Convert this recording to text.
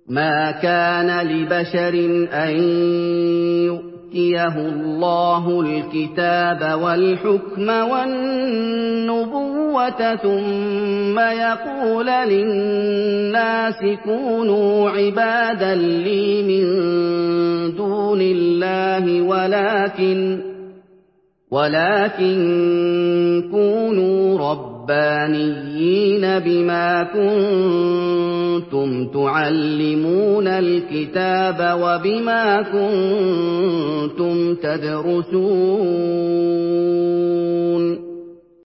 مَا كَانَ لِبَشَرٍ أَن يُؤْتِيَهُ اللَّهُ الْكِتَابَ وَالْحُكْمَ وَالنُّبُوَّةَ ثُمَّ يَقُولَ لِلنَّاسِ كُونُوا عِبَادًا لِّي مِن دُونِ اللَّهِ وَلَٰكِن كُونُوا رَبَّانِيِّينَ بِمَا كُنتُمْ تُعَلِّمُونَ الْكِتَابَ وَبِمَا كُنتُمْ تَدْرُسُونَ